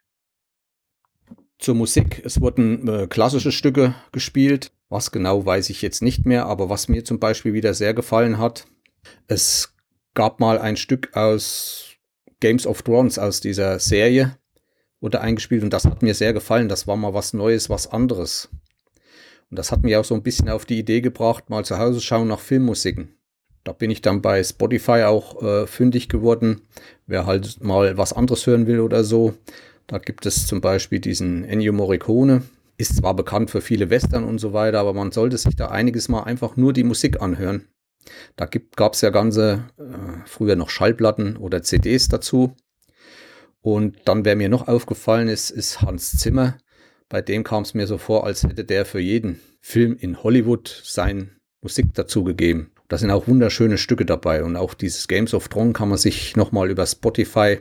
Zur Musik. Es wurden äh, klassische Stücke gespielt. Was genau, weiß ich jetzt nicht mehr. Aber was mir zum Beispiel wieder sehr gefallen hat, es gab mal ein Stück aus Games of Thrones, aus dieser Serie, wurde eingespielt und das hat mir sehr gefallen. Das war mal was Neues, was anderes. Und das hat mich auch so ein bisschen auf die Idee gebracht, mal zu Hause schauen nach Filmmusiken. Da bin ich dann bei Spotify auch äh, fündig geworden. Wer halt mal was anderes hören will oder so. Da gibt es zum Beispiel diesen Ennio Morricone. Ist zwar bekannt für viele Western und so weiter, aber man sollte sich da einiges mal einfach nur die Musik anhören. Da gab es ja ganze, äh, früher noch Schallplatten oder C Ds dazu. Und dann, wer mir noch aufgefallen ist, ist Hans Zimmer. Bei dem kam es mir so vor, als hätte der für jeden Film in Hollywood seine Musik dazu gegeben. Da sind auch wunderschöne Stücke dabei. Und auch dieses Games of Thrones kann man sich nochmal über Spotify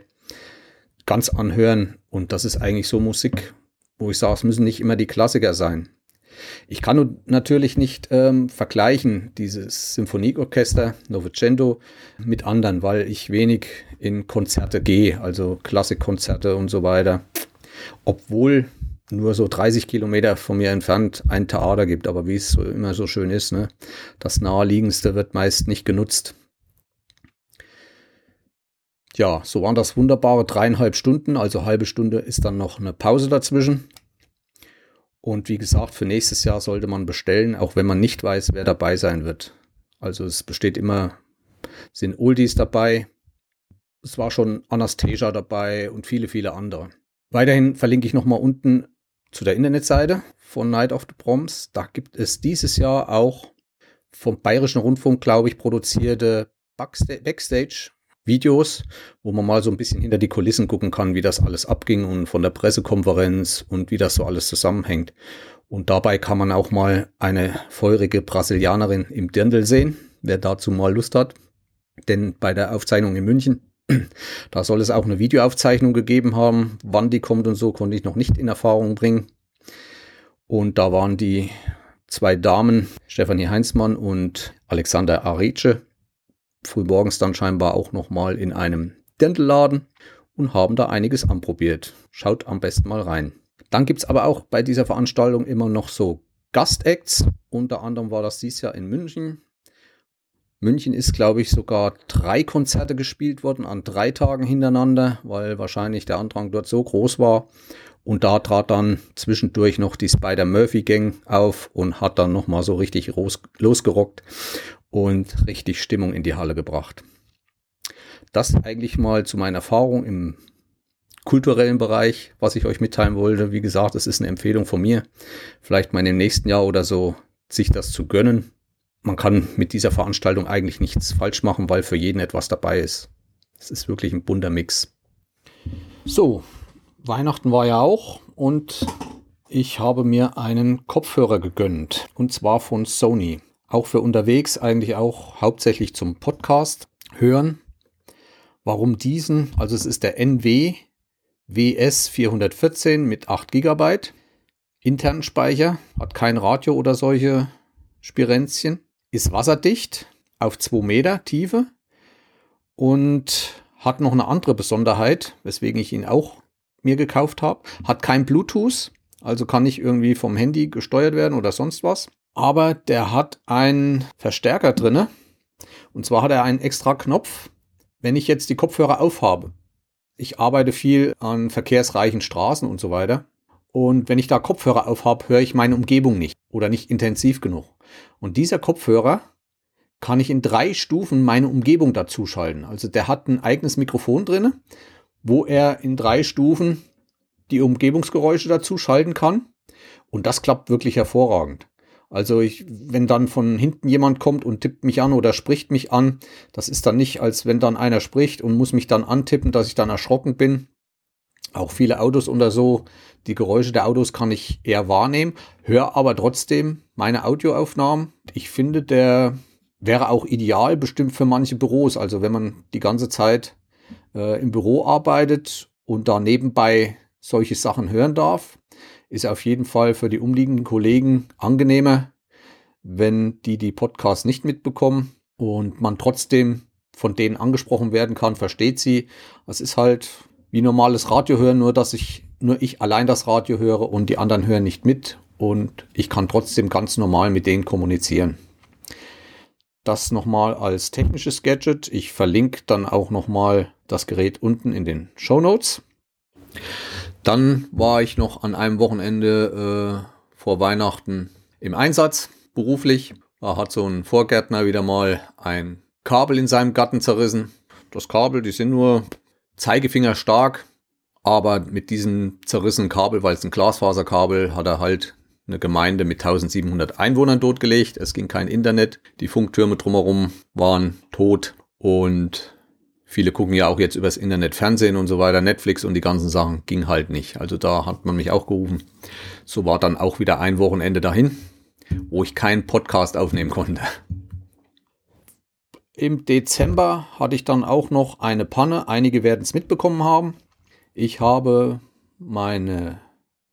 ganz anhören. Und das ist eigentlich so Musik, wo ich sage, es müssen nicht immer die Klassiker sein. Ich kann nun natürlich nicht ähm, vergleichen, dieses Symphonieorchester Novecento mit anderen, weil ich wenig in Konzerte gehe, also Klassikkonzerte und so weiter. Obwohl nur so dreißig Kilometer von mir entfernt ein Theater gibt, aber wie es so immer so schön ist, ne? Das Naheliegendste wird meist nicht genutzt. Ja, so waren das wunderbare dreieinhalb Stunden, also halbe Stunde ist dann noch eine Pause dazwischen. Und wie gesagt, für nächstes Jahr sollte man bestellen, auch wenn man nicht weiß, wer dabei sein wird. Also es besteht immer, sind Oldies dabei. Es war schon Anastasia dabei und viele, viele andere. Weiterhin verlinke ich nochmal unten zu der Internetseite von Night of the Proms. Da gibt es dieses Jahr auch vom Bayerischen Rundfunk, glaube ich, produzierte Backstage-Videos, wo man mal so ein bisschen hinter die Kulissen gucken kann, wie das alles abging und von der Pressekonferenz und wie das so alles zusammenhängt. Und dabei kann man auch mal eine feurige Brasilianerin im Dirndl sehen, wer dazu mal Lust hat. Denn bei der Aufzeichnung in München, da soll es auch eine Videoaufzeichnung gegeben haben. Wann die kommt und so, konnte ich noch nicht in Erfahrung bringen. Und da waren die zwei Damen, Stefanie Heinzmann und Alexander Arice, frühmorgens dann scheinbar auch nochmal in einem Dirndl-Laden und haben da einiges anprobiert. Schaut am besten mal rein. Dann gibt es aber auch bei dieser Veranstaltung immer noch so Gastacts. Unter anderem war das dieses Jahr in München. München ist, glaube ich, sogar drei Konzerte gespielt worden an drei Tagen hintereinander, weil wahrscheinlich der Andrang dort so groß war. Und da trat dann zwischendurch noch die Spider-Murphy-Gang auf und hat dann nochmal so richtig los, losgerockt und richtig Stimmung in die Halle gebracht. Das eigentlich mal zu meiner Erfahrung im kulturellen Bereich, was ich euch mitteilen wollte. Wie gesagt, es ist eine Empfehlung von mir, vielleicht mal im nächsten Jahr oder so sich das zu gönnen. Man kann mit dieser Veranstaltung eigentlich nichts falsch machen, weil für jeden etwas dabei ist. Es ist wirklich ein bunter Mix. So, Weihnachten war ja auch und ich habe mir einen Kopfhörer gegönnt und zwar von Sony. Auch für unterwegs, eigentlich auch hauptsächlich zum Podcast hören. Warum diesen? Also es ist der N W W S vierhundertvierzehn mit acht Gigabyte. Internen Speicher, hat kein Radio oder solche Spirenzchen. Ist wasserdicht auf zwei Meter Tiefe und hat noch eine andere Besonderheit, weswegen ich ihn auch mir gekauft habe. Hat kein Bluetooth, also kann nicht irgendwie vom Handy gesteuert werden oder sonst was. Aber der hat einen Verstärker drinne. Und zwar hat er einen extra Knopf, wenn ich jetzt die Kopfhörer aufhabe. Ich arbeite viel an verkehrsreichen Straßen und so weiter. Und wenn ich da Kopfhörer aufhabe, höre ich meine Umgebung nicht oder nicht intensiv genug. Und dieser Kopfhörer kann ich in drei Stufen meine Umgebung dazuschalten. Also der hat ein eigenes Mikrofon drin, wo er in drei Stufen die Umgebungsgeräusche dazuschalten kann. Und das klappt wirklich hervorragend. Also ich, wenn dann von hinten jemand kommt und tippt mich an oder spricht mich an, das ist dann nicht, als wenn dann einer spricht und muss mich dann antippen, dass ich dann erschrocken bin. Auch viele Autos oder so, die Geräusche der Autos kann ich eher wahrnehmen, höre aber trotzdem meine Audioaufnahmen. Ich finde, der wäre auch ideal bestimmt für manche Büros. Also wenn man die ganze Zeit äh, im Büro arbeitet und da nebenbei solche Sachen hören darf, ist auf jeden Fall für die umliegenden Kollegen angenehmer, wenn die die Podcasts nicht mitbekommen und man trotzdem von denen angesprochen werden kann, versteht sie. Es ist halt wie normales Radio hören, nur dass ich nur ich allein das Radio höre und die anderen hören nicht mit und ich kann trotzdem ganz normal mit denen kommunizieren. Das nochmal als technisches Gadget. Ich verlinke dann auch nochmal das Gerät unten in den Shownotes. Dann war ich noch an einem Wochenende äh, vor Weihnachten im Einsatz, beruflich. Da hat so ein Vorgärtner wieder mal ein Kabel in seinem Garten zerrissen. Das Kabel, die sind nur Zeigefinger stark, aber mit diesem zerrissenen Kabel, weil es ein Glasfaserkabel, hat er halt eine Gemeinde mit eintausendsiebenhundert Einwohnern totgelegt. Es ging kein Internet, die Funktürme drumherum waren tot und viele gucken ja auch jetzt übers Internet Fernsehen und so weiter, Netflix und die ganzen Sachen, ging halt nicht. Also da hat man mich auch gerufen. So war dann auch wieder ein Wochenende dahin, wo ich keinen Podcast aufnehmen konnte. Im Dezember hatte ich dann auch noch eine Panne. Einige werden es mitbekommen haben. Ich habe meine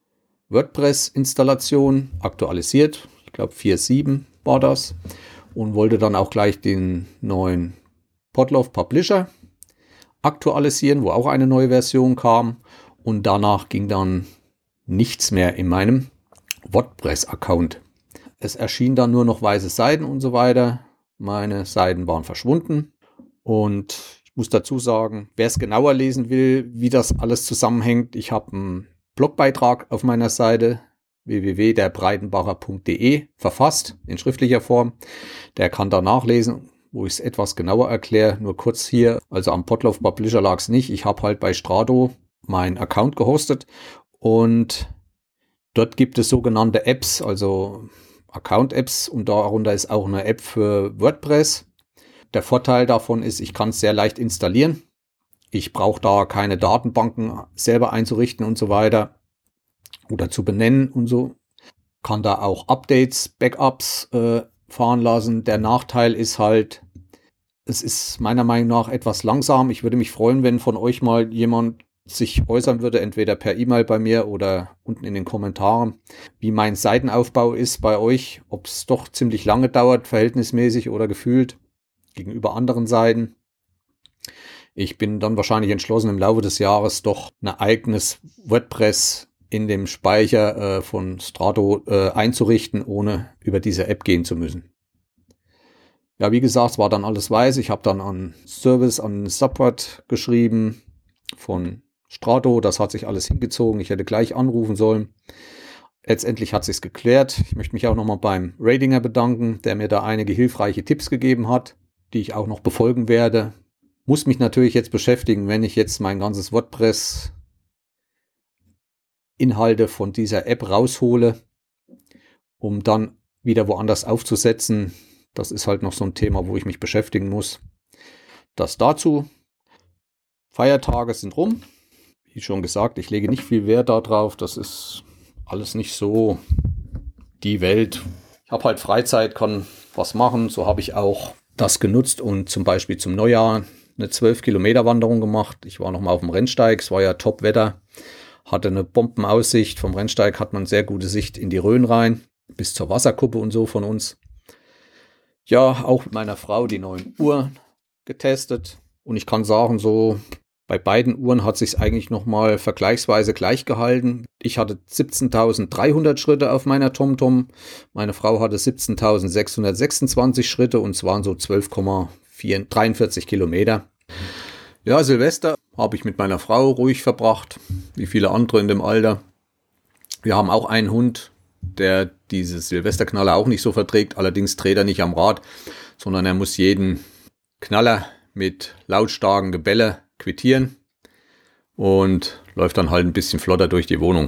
WordPress-Installation aktualisiert. Ich glaube vier Punkt sieben war das. Und wollte dann auch gleich den neuen Podlove Publisher aktualisieren, wo auch eine neue Version kam. Und danach ging dann nichts mehr in meinem WordPress-Account. Es erschienen dann nur noch weiße Seiten und so weiter. Meine Seiten waren verschwunden. Und ich muss dazu sagen, wer es genauer lesen will, wie das alles zusammenhängt, ich habe einen Blogbeitrag auf meiner Seite w w w punkt der breitenbacher punkt d e verfasst, in schriftlicher Form. Der kann da nachlesen, wo ich es etwas genauer erkläre. Nur kurz hier, also am Podlove Publisher lag es nicht. Ich habe halt bei Strato meinen Account gehostet und dort gibt es sogenannte Apps, also Account-Apps, und darunter ist auch eine App für WordPress. Der Vorteil davon ist, ich kann es sehr leicht installieren. Ich brauche da keine Datenbanken selber einzurichten und so weiter oder zu benennen und so. Kann da auch Updates, Backups äh, fahren lassen. Der Nachteil ist halt, es ist meiner Meinung nach etwas langsam. Ich würde mich freuen, wenn von euch mal jemand sich äußern würde, entweder per E-Mail bei mir oder unten in den Kommentaren, wie mein Seitenaufbau ist bei euch, ob es doch ziemlich lange dauert, verhältnismäßig oder gefühlt gegenüber anderen Seiten. Ich bin dann wahrscheinlich entschlossen, im Laufe des Jahres doch ein eigenes WordPress in dem Speicher äh, von Strato äh, einzurichten, ohne über diese App gehen zu müssen. Ja, wie gesagt, es war dann alles weiß. Ich habe dann an Service, an Support geschrieben von Strato. Das hat sich alles hingezogen. Ich hätte gleich anrufen sollen. Letztendlich hat sich's geklärt. Ich möchte mich auch nochmal beim Ratinger bedanken, der mir da einige hilfreiche Tipps gegeben hat, die ich auch noch befolgen werde. Muss mich natürlich jetzt beschäftigen, wenn ich jetzt mein ganzes WordPress Inhalte von dieser App raushole, um dann wieder woanders aufzusetzen. Das ist halt noch so ein Thema, wo ich mich beschäftigen muss. Das dazu. Feiertage sind rum. Wie schon gesagt, ich lege nicht viel Wert darauf. Das ist alles nicht so die Welt. Ich habe halt Freizeit, kann was machen. So habe ich auch das genutzt und zum Beispiel zum Neujahr eine zwölf Kilometer Wanderung gemacht. Ich war nochmal auf dem Rennsteig. Es war ja Top-Wetter. Hatte eine Bombenaussicht. Vom Rennsteig hat man sehr gute Sicht in die Rhön rein. Bis zur Wasserkuppe und so von uns. Ja, auch mit meiner Frau die neuen Uhren getestet. Und ich kann sagen, so bei beiden Uhren hat sich eigentlich nochmal vergleichsweise gleich gehalten. Ich hatte siebzehntausenddreihundert Schritte auf meiner TomTom. Meine Frau hatte siebzehntausendsechshundertsechsundzwanzig Schritte und es waren so zwölf Komma dreiundvierzig Kilometer. Ja, Silvester habe ich mit meiner Frau ruhig verbracht, wie viele andere in dem Alter. Wir haben auch einen Hund, der diese Silvesterknaller auch nicht so verträgt. Allerdings dreht er nicht am Rad, sondern er muss jeden Knaller mit lautstarken Gebelle quittieren und läuft dann halt ein bisschen flotter durch die Wohnung.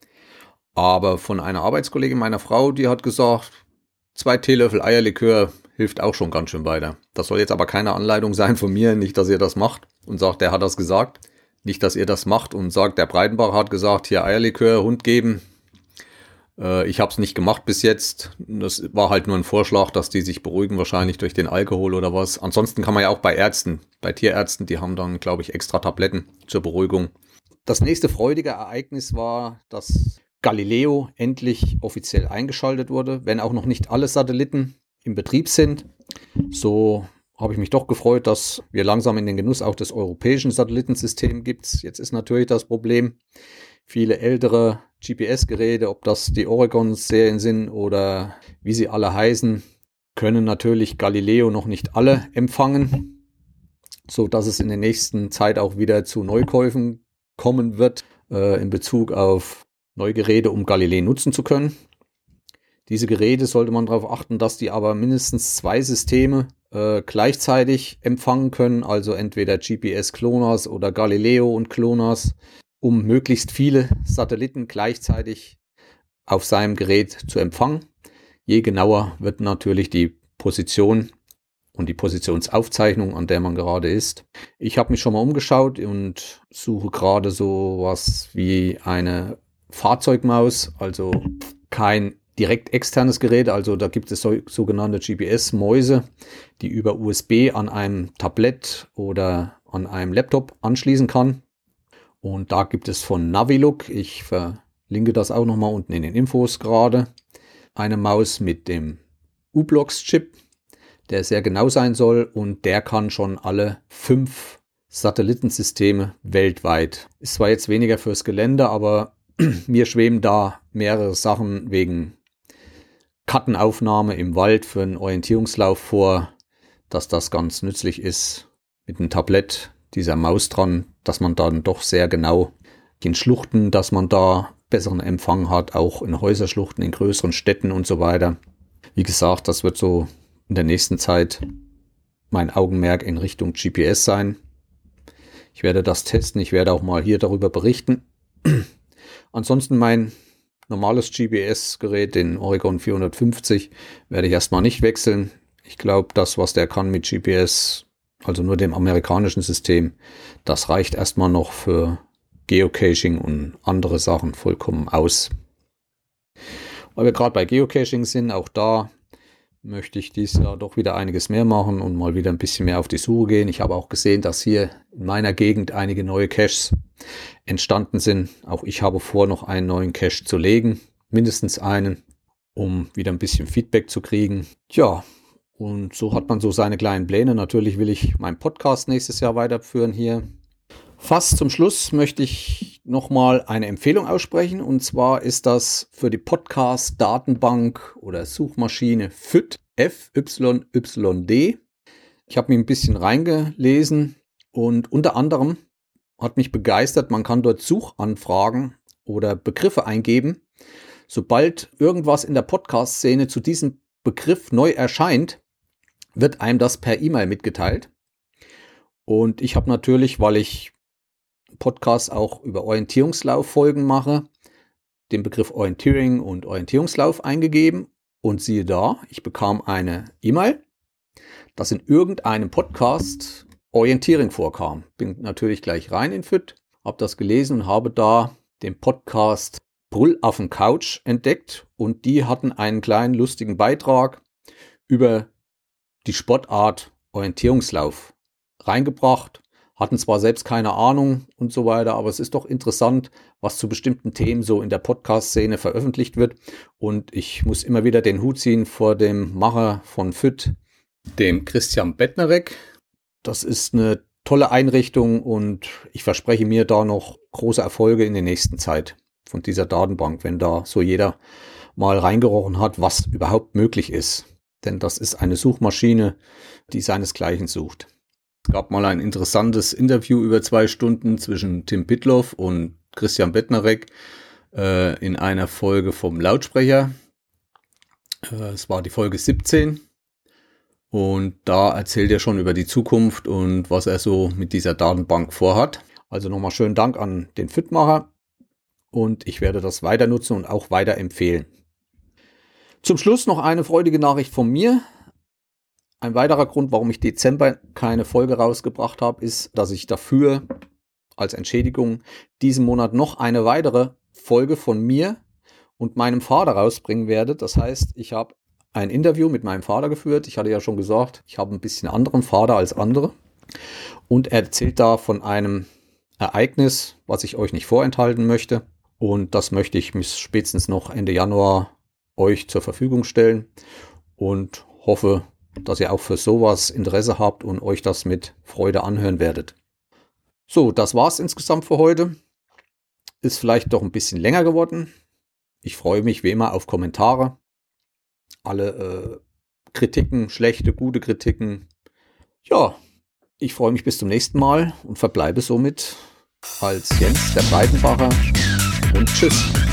Aber von einer Arbeitskollegin meiner Frau, die hat gesagt, zwei Teelöffel Eierlikör hilft auch schon ganz schön weiter. Das soll jetzt aber keine Anleitung sein von mir, nicht, dass ihr das macht und sagt, der hat das gesagt. Nicht, dass ihr das macht und sagt, der Breitenbach hat gesagt, hier Eierlikör, Hund geben. Äh, ich habe es nicht gemacht bis jetzt. Das war halt nur ein Vorschlag, dass die sich beruhigen, wahrscheinlich durch den Alkohol oder was. Ansonsten kann man ja auch bei Ärzten, bei Tierärzten, die haben dann, glaube ich, extra Tabletten zur Beruhigung. Das nächste freudige Ereignis war, dass Galileo endlich offiziell eingeschaltet wurde, wenn auch noch nicht alle Satelliten im Betrieb sind. So habe ich mich doch gefreut, dass wir langsam in den Genuss auch des europäischen Satellitensystems gibt. Jetzt ist natürlich das Problem, viele ältere G P S-Geräte, ob das die Oregon-Serien sind oder wie sie alle heißen, können natürlich Galileo noch nicht alle empfangen, so dass es in der nächsten Zeit auch wieder zu Neukäufen kommen wird äh, in Bezug auf neue Geräte, um Galileo nutzen zu können. Diese Geräte sollte man darauf achten, dass die aber mindestens zwei Systeme äh, gleichzeitig empfangen können, also entweder G P S-GLONASS oder Galileo und GLONASS, um möglichst viele Satelliten gleichzeitig auf seinem Gerät zu empfangen. Je genauer wird natürlich die Position und die Positionsaufzeichnung, an der man gerade ist. Ich habe mich schon mal umgeschaut und suche gerade so was wie eine Fahrzeugmaus, also kein direkt externes Gerät, also da gibt es so, sogenannte G P S-Mäuse, die über U S B an einem Tablett oder an einem Laptop anschließen kann. Und da gibt es von Navilook, ich linke das auch nochmal unten in den Infos gerade. Eine Maus mit dem u-blox-Chip, der sehr genau sein soll und der kann schon alle fünf Satellitensysteme weltweit. Ist zwar jetzt weniger fürs Gelände, aber mir schweben da mehrere Sachen wegen Kartenaufnahme im Wald für einen Orientierungslauf vor, dass das ganz nützlich ist mit einem Tablett, dieser Maus dran, dass man dann doch sehr genau in Schluchten, dass man da besseren Empfang hat, auch in Häuserschluchten, in größeren Städten und so weiter. Wie gesagt, das wird so in der nächsten Zeit mein Augenmerk in Richtung G P S sein. Ich werde das testen, ich werde auch mal hier darüber berichten. Ansonsten mein normales G P S-Gerät, den Oregon vierhundertfünfzig, werde ich erstmal nicht wechseln. Ich glaube, das, was der kann mit G P S, also nur dem amerikanischen System, das reicht erstmal noch für Geocaching und andere Sachen vollkommen aus. Weil wir gerade bei Geocaching sind, auch da möchte ich dieses Jahr doch wieder einiges mehr machen und mal wieder ein bisschen mehr auf die Suche gehen. Ich habe auch gesehen, dass hier in meiner Gegend einige neue Caches entstanden sind. Auch ich habe vor, noch einen neuen Cache zu legen, mindestens einen, um wieder ein bisschen Feedback zu kriegen. Tja, und so hat man so seine kleinen Pläne. Natürlich will ich meinen Podcast nächstes Jahr weiterführen hier. Fast zum Schluss möchte ich nochmal eine Empfehlung aussprechen. Und zwar ist das für die Podcast-Datenbank oder Suchmaschine F Y D, F Y Y D. Ich habe mich ein bisschen reingelesen und unter anderem hat mich begeistert, man kann dort Suchanfragen oder Begriffe eingeben. Sobald irgendwas in der Podcast-Szene zu diesem Begriff neu erscheint, wird einem das per E-Mail mitgeteilt. Und ich habe natürlich, weil ich Podcasts auch über Orientierungslauffolgen mache, den Begriff Orienteering und Orientierungslauf eingegeben und siehe da, ich bekam eine E-Mail, dass in irgendeinem Podcast Orientierung vorkam. Bin natürlich gleich rein in F Y D, habe das gelesen und habe da den Podcast Brüllaffen Couch entdeckt und die hatten einen kleinen lustigen Beitrag über die Sportart Orientierungslauf reingebracht. Hatten zwar selbst keine Ahnung und so weiter, aber es ist doch interessant, was zu bestimmten Themen so in der Podcast-Szene veröffentlicht wird. Und ich muss immer wieder den Hut ziehen vor dem Macher von F Y D, dem Christian Bettnerek. Das ist eine tolle Einrichtung und ich verspreche mir da noch große Erfolge in der nächsten Zeit von dieser Datenbank, wenn da so jeder mal reingerochen hat, was überhaupt möglich ist. Denn das ist eine Suchmaschine, die seinesgleichen sucht. Es gab mal ein interessantes Interview über zwei Stunden zwischen Tim Pitloff und Christian Bettnerek äh, in einer Folge vom Lautsprecher. Äh, es war die Folge siebzehn und da erzählt er schon über die Zukunft und was er so mit dieser Datenbank vorhat. Also nochmal schönen Dank an den F Y D-Macher und ich werde das weiter nutzen und auch weiter empfehlen. Zum Schluss noch eine freudige Nachricht von mir. Ein weiterer Grund, warum ich Dezember keine Folge rausgebracht habe, ist, dass ich dafür als Entschädigung diesen Monat noch eine weitere Folge von mir und meinem Vater rausbringen werde. Das heißt, ich habe ein Interview mit meinem Vater geführt. Ich hatte ja schon gesagt, ich habe ein bisschen anderen Vater als andere. Und er erzählt da von einem Ereignis, was ich euch nicht vorenthalten möchte. Und das möchte ich bis spätestens noch Ende Januar euch zur Verfügung stellen und hoffe, dass ihr auch für sowas Interesse habt und euch das mit Freude anhören werdet. So, das war's insgesamt für heute. Ist vielleicht doch ein bisschen länger geworden. Ich freue mich wie immer auf Kommentare. Alle äh, Kritiken, schlechte, gute Kritiken. Ja, ich freue mich bis zum nächsten Mal und verbleibe somit als Jens, der Breitenbacher. Und tschüss.